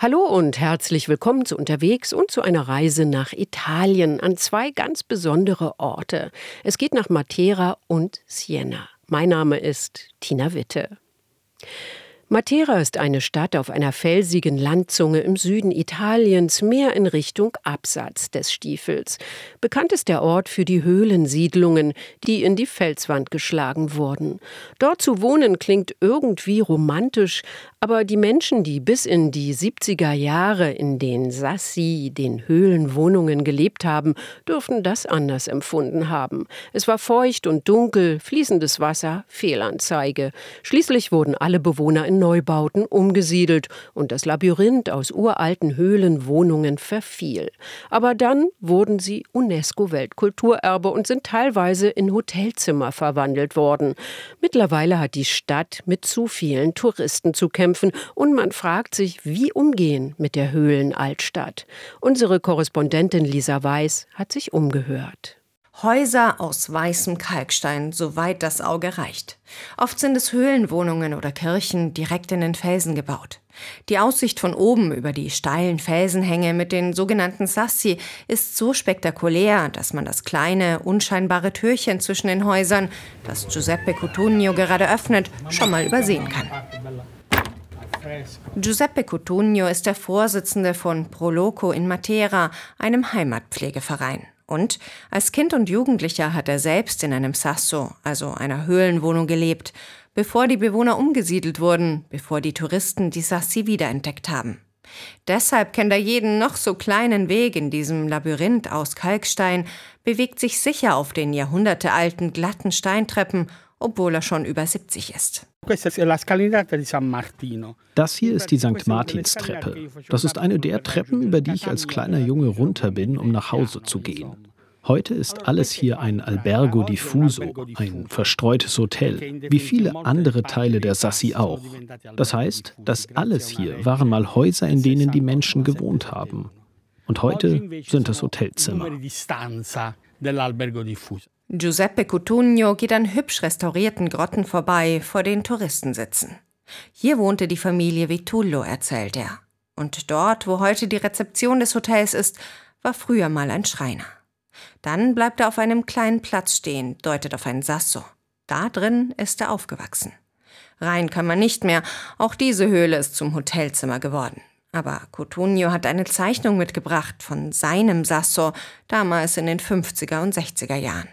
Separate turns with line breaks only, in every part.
Hallo und herzlich willkommen zu Unterwegs und zu einer Reise nach Italien an zwei ganz besondere Orte. Es geht nach Matera und Siena. Mein Name ist Tina Witte. Matera ist eine Stadt auf einer felsigen Landzunge im Süden Italiens, mehr in Richtung Absatz des Stiefels. Bekannt ist der Ort für die Höhlensiedlungen, die in die Felswand geschlagen wurden. Dort zu wohnen klingt irgendwie romantisch, aber die Menschen, die bis in die 70er Jahre in den Sassi, den Höhlenwohnungen, gelebt haben, dürften das anders empfunden haben. Es war feucht und dunkel, fließendes Wasser, Fehlanzeige. Schließlich wurden alle Bewohner in Neubauten umgesiedelt und das Labyrinth aus uralten Höhlenwohnungen verfiel. Aber dann wurden sie UNESCO-Weltkulturerbe und sind teilweise in Hotelzimmer verwandelt worden. Mittlerweile hat die Stadt mit zu vielen Touristen zu kämpfen und man fragt sich, wie umgehen mit der Höhlenaltstadt. Unsere Korrespondentin Lisa Weiß hat sich umgehört.
Häuser aus weißem Kalkstein, soweit das Auge reicht. Oft sind es Höhlenwohnungen oder Kirchen direkt in den Felsen gebaut. Die Aussicht von oben über die steilen Felsenhänge mit den sogenannten Sassi ist so spektakulär, dass man das kleine, unscheinbare Türchen zwischen den Häusern, das Giuseppe Cotugno gerade öffnet, schon mal übersehen kann. Giuseppe Cotugno ist der Vorsitzende von Pro Loco in Matera, einem Heimatpflegeverein. Und als Kind und Jugendlicher hat er selbst in einem Sasso, also einer Höhlenwohnung, gelebt, bevor die Bewohner umgesiedelt wurden, bevor die Touristen die Sassi wiederentdeckt haben. Deshalb kennt er jeden noch so kleinen Weg in diesem Labyrinth aus Kalkstein, bewegt sich sicher auf den jahrhundertealten glatten Steintreppen, obwohl er schon über 70 ist.
Das hier ist die St. Martins-Treppe. Das ist eine der Treppen, über die ich als kleiner Junge runter bin, um nach Hause zu gehen. Heute ist alles hier ein Albergo diffuso, ein verstreutes Hotel, wie viele andere Teile der Sassi auch. Das heißt, das alles hier waren mal Häuser, in denen die Menschen gewohnt haben. Und heute sind es Hotelzimmer.
Giuseppe Cotugno geht an hübsch restaurierten Grotten vorbei, vor denen Touristen sitzen. Hier wohnte die Familie Vitullo, erzählt er. Und dort, wo heute die Rezeption des Hotels ist, war früher mal ein Schreiner. Dann bleibt er auf einem kleinen Platz stehen, deutet auf ein Sasso. Da drin ist er aufgewachsen. Rein kann man nicht mehr, auch diese Höhle ist zum Hotelzimmer geworden. Aber Cotugno hat eine Zeichnung mitgebracht von seinem Sasso, damals in den 50er und 60er Jahren.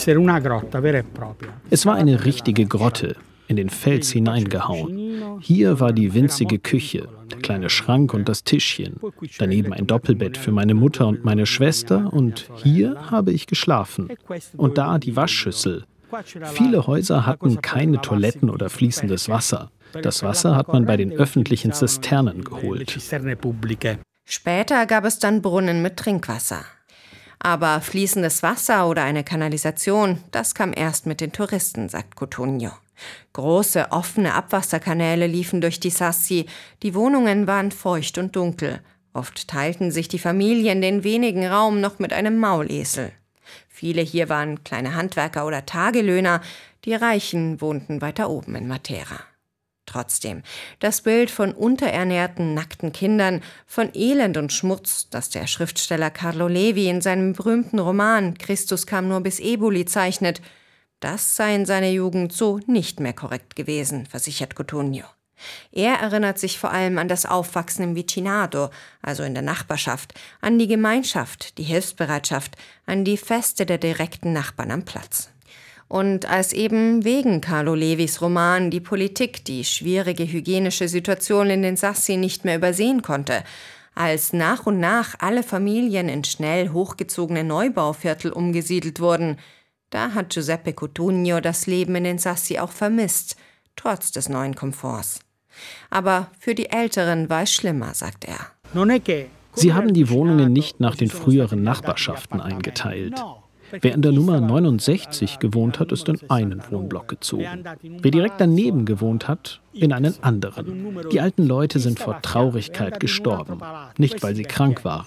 Es war eine richtige Grotte, in den Fels hineingehauen. Hier war die winzige Küche, der kleine Schrank und das Tischchen. Daneben ein Doppelbett für meine Mutter und meine Schwester und hier habe ich geschlafen. Und da die Waschschüssel. Viele Häuser hatten keine Toiletten oder fließendes Wasser. Das Wasser hat man bei den öffentlichen Zisternen geholt.
Später gab es dann Brunnen mit Trinkwasser. Aber fließendes Wasser oder eine Kanalisation, das kam erst mit den Touristen, sagt Cotugno. Große, offene Abwasserkanäle liefen durch die Sassi. Die Wohnungen waren feucht und dunkel. Oft teilten sich die Familien den wenigen Raum noch mit einem Maulesel. Viele hier waren kleine Handwerker oder Tagelöhner. Die Reichen wohnten weiter oben in Matera. Trotzdem, das Bild von unterernährten, nackten Kindern, von Elend und Schmutz, das der Schriftsteller Carlo Levi in seinem berühmten Roman Christus kam nur bis Eboli zeichnet, das sei in seiner Jugend so nicht mehr korrekt gewesen, versichert Cotugno. Er erinnert sich vor allem an das Aufwachsen im Vicinato, also in der Nachbarschaft, an die Gemeinschaft, die Hilfsbereitschaft, an die Feste der direkten Nachbarn am Platz. Und als eben wegen Carlo Levis Roman die Politik die schwierige hygienische Situation in den Sassi nicht mehr übersehen konnte, als nach und nach alle Familien in schnell hochgezogene Neubauviertel umgesiedelt wurden, da hat Giuseppe Cotugno das Leben in den Sassi auch vermisst, trotz des neuen Komforts. Aber für die Älteren war es schlimmer, sagt er.
Sie haben die Wohnungen nicht nach den früheren Nachbarschaften eingeteilt. Wer in der Nummer 69 gewohnt hat, ist in einen Wohnblock gezogen. Wer direkt daneben gewohnt hat, in einen anderen. Die alten Leute sind vor Traurigkeit gestorben. Nicht, weil sie krank waren.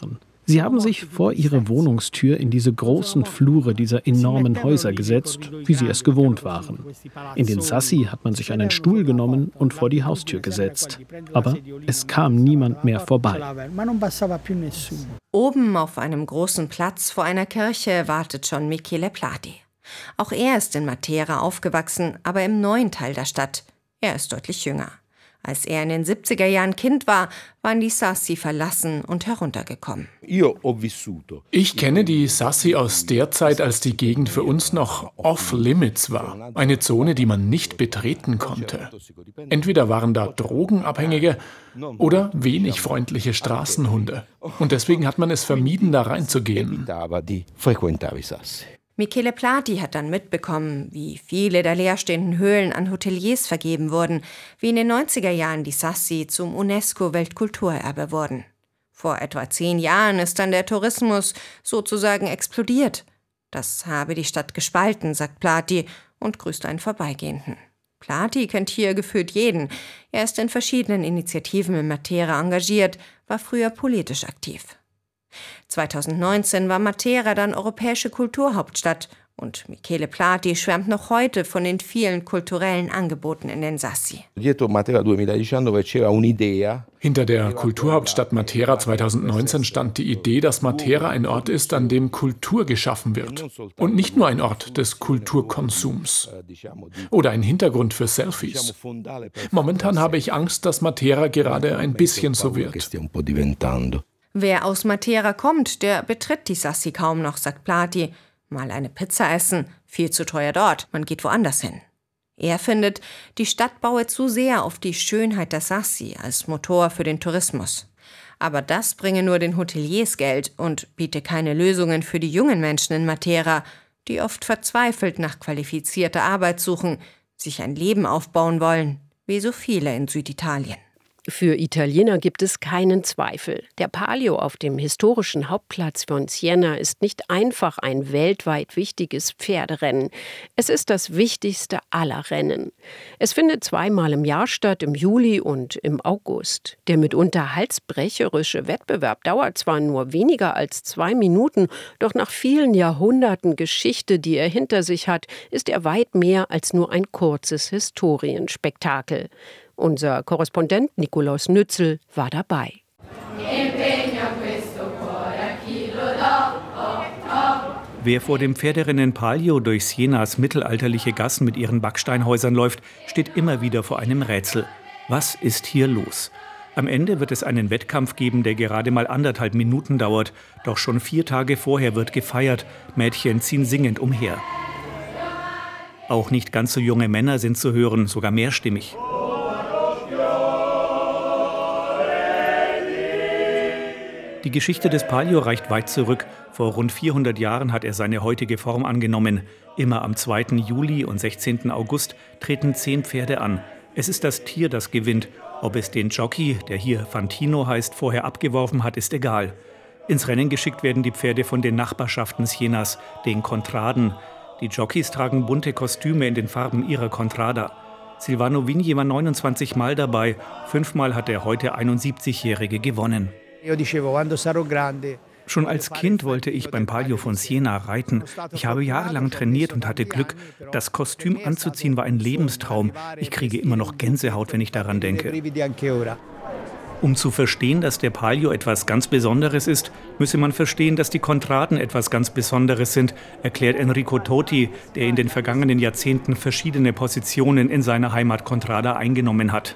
Sie haben sich vor ihre Wohnungstür in diese großen Flure dieser enormen Häuser gesetzt, wie sie es gewohnt waren. In den Sassi hat man sich einen Stuhl genommen und vor die Haustür gesetzt. Aber es kam niemand mehr vorbei.
Oben auf einem großen Platz vor einer Kirche wartet schon Michele Plati. Auch er ist in Matera aufgewachsen, aber im neuen Teil der Stadt. Er ist deutlich jünger. Als er in den 70er Jahren Kind war, waren die Sassi verlassen und heruntergekommen.
Ich kenne die Sassi aus der Zeit, als die Gegend für uns noch off-limits war. Eine Zone, die man nicht betreten konnte. Entweder waren da Drogenabhängige oder wenig freundliche Straßenhunde. Und deswegen hat man es vermieden, da reinzugehen.
Michele Plati hat dann mitbekommen, wie viele der leerstehenden Höhlen an Hoteliers vergeben wurden, wie in den 90er Jahren die Sassi zum UNESCO-Weltkulturerbe wurden. Vor etwa 10 Jahren ist dann der Tourismus sozusagen explodiert. Das habe die Stadt gespalten, sagt Plati und grüßt einen Vorbeigehenden. Plati kennt hier gefühlt jeden. Er ist in verschiedenen Initiativen in Matera engagiert, war früher politisch aktiv. 2019 war Matera dann europäische Kulturhauptstadt und Michele Plati schwärmt noch heute von den vielen kulturellen Angeboten in den Sassi.
Hinter der Kulturhauptstadt Matera 2019 stand die Idee, dass Matera ein Ort ist, an dem Kultur geschaffen wird. Und nicht nur ein Ort des Kulturkonsums. Oder ein Hintergrund für Selfies. Momentan habe ich Angst, dass Matera gerade ein bisschen so wird.
Wer aus Matera kommt, der betritt die Sassi kaum noch, sagt Plati. Mal eine Pizza essen, viel zu teuer dort, man geht woanders hin. Er findet, die Stadt baue zu sehr auf die Schönheit der Sassi als Motor für den Tourismus. Aber das bringe nur den Hoteliers Geld und biete keine Lösungen für die jungen Menschen in Matera, die oft verzweifelt nach qualifizierter Arbeit suchen, sich ein Leben aufbauen wollen, wie so viele in Süditalien.
Für Italiener gibt es keinen Zweifel. Der Palio auf dem historischen Hauptplatz von Siena ist nicht einfach ein weltweit wichtiges Pferderennen. Es ist das wichtigste aller Rennen. Es findet 2-mal im Jahr statt, im Juli und im August. Der mitunter halsbrecherische Wettbewerb dauert zwar nur weniger als 2 Minuten, doch nach vielen Jahrhunderten Geschichte, die er hinter sich hat, ist er weit mehr als nur ein kurzes Historienspektakel. Unser Korrespondent Nikolaus Nützel war dabei.
Wer vor dem Pferderennen Palio durch Sienas mittelalterliche Gassen mit ihren Backsteinhäusern läuft, steht immer wieder vor einem Rätsel. Was ist hier los? Am Ende wird es einen Wettkampf geben, der gerade mal 1,5 Minuten dauert. Doch schon 4 Tage vorher wird gefeiert. Mädchen ziehen singend umher. Auch nicht ganz so junge Männer sind zu hören, sogar mehrstimmig. Die Geschichte des Palio reicht weit zurück. Vor rund 400 Jahren hat er seine heutige Form angenommen. Immer am 2. Juli und 16. August treten 10 Pferde an. Es ist das Tier, das gewinnt. Ob es den Jockey, der hier Fantino heißt, vorher abgeworfen hat, ist egal. Ins Rennen geschickt werden die Pferde von den Nachbarschaften Sienas, den Contraden. Die Jockeys tragen bunte Kostüme in den Farben ihrer Contrada. Silvano Vigni war 29 Mal dabei. 5-mal hat der heute 71-Jährige gewonnen. Schon als Kind wollte ich beim Palio von Siena reiten. Ich habe jahrelang trainiert und hatte Glück. Das Kostüm anzuziehen war ein Lebenstraum. Ich kriege immer noch Gänsehaut, wenn ich daran denke. Um zu verstehen, dass der Palio etwas ganz Besonderes ist, müsse man verstehen, dass die Contraden etwas ganz Besonderes sind, erklärt Enrico Toti, der in den vergangenen Jahrzehnten verschiedene Positionen in seiner Heimat Contrada eingenommen hat.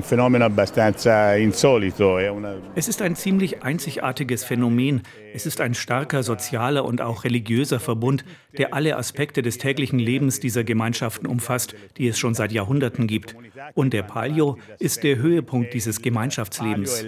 Es ist ein ziemlich einzigartiges Phänomen. Es ist ein starker sozialer und auch religiöser Verbund, der alle Aspekte des täglichen Lebens dieser Gemeinschaften umfasst, die es schon seit Jahrhunderten gibt. Und der Palio ist der Höhepunkt dieses Gemeinschaftslebens.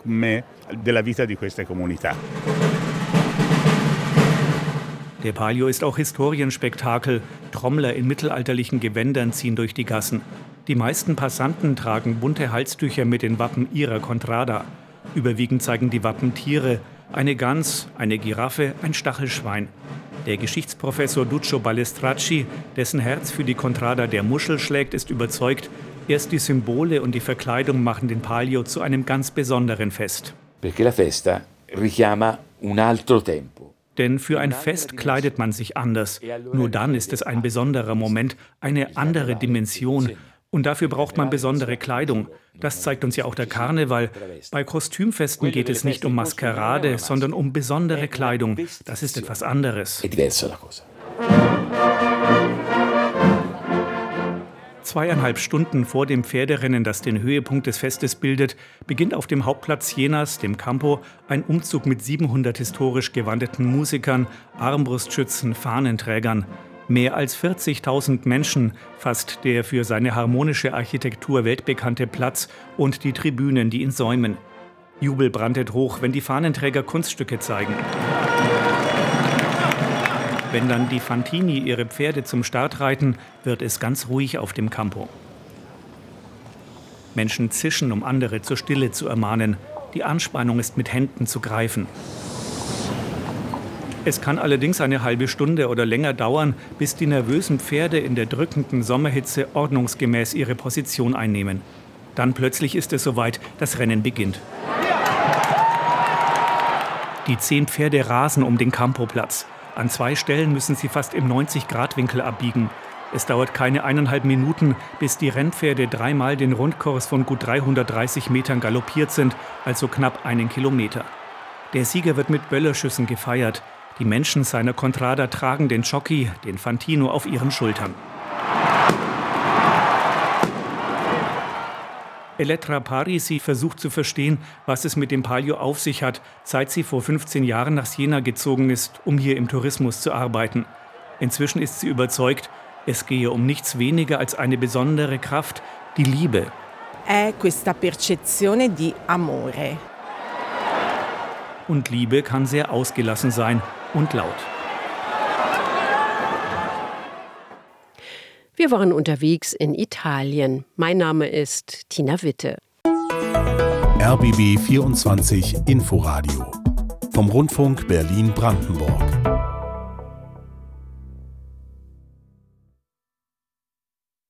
Der Palio ist auch Historienspektakel. Trommler in mittelalterlichen Gewändern ziehen durch die Gassen. Die meisten Passanten tragen bunte Halstücher mit den Wappen ihrer Contrada. Überwiegend zeigen die Wappen Tiere, eine Gans, eine Giraffe, ein Stachelschwein. Der Geschichtsprofessor Duccio Ballestracci, dessen Herz für die Contrada der Muschel schlägt, ist überzeugt, erst die Symbole und die Verkleidung machen den Palio zu einem ganz besonderen Fest. Denn für ein Fest kleidet man sich anders. Nur dann ist es ein besonderer Moment, eine andere Dimension. Und dafür braucht man besondere Kleidung. Das zeigt uns ja auch der Karneval. Bei Kostümfesten geht es nicht um Maskerade, sondern um besondere Kleidung. Das ist etwas anderes. 2,5 Stunden vor dem Pferderennen, das den Höhepunkt des Festes bildet, beginnt auf dem Hauptplatz Jenas, dem Campo, ein Umzug mit 700 historisch gewandeten Musikern, Armbrustschützen, Fahnenträgern. Mehr als 40.000 Menschen fasst der für seine harmonische Architektur weltbekannte Platz und die Tribünen, die ihn säumen. Jubel brandet hoch, wenn die Fahnenträger Kunststücke zeigen. Wenn dann die Fantini ihre Pferde zum Start reiten, wird es ganz ruhig auf dem Campo. Menschen zischen, um andere zur Stille zu ermahnen. Die Anspannung ist mit Händen zu greifen. Es kann allerdings eine halbe Stunde oder länger dauern, bis die nervösen Pferde in der drückenden Sommerhitze ordnungsgemäß ihre Position einnehmen. Dann plötzlich ist es soweit, das Rennen beginnt. Die 10 Pferde rasen um den Campoplatz. An 2 Stellen müssen sie fast im 90-Grad-Winkel abbiegen. Es dauert keine 1,5 Minuten, bis die Rennpferde 3-mal den Rundkurs von gut 330 Metern galoppiert sind, also knapp 1 Kilometer. Der Sieger wird mit Böllerschüssen gefeiert. Die Menschen seiner Contrada tragen den Jockey, den Fantino, auf ihren Schultern. Elettra Parisi versucht zu verstehen, was es mit dem Palio auf sich hat, seit sie vor 15 Jahren nach Siena gezogen ist, um hier im Tourismus zu arbeiten. Inzwischen ist sie überzeugt, es gehe um nichts weniger als eine besondere Kraft, die Liebe.
È questa percezione di amore.
Und Liebe kann sehr ausgelassen sein und laut.
Wir waren unterwegs in Italien. Mein Name ist Tina Witte.
RBB 24 Inforadio vom Rundfunk Berlin-Brandenburg.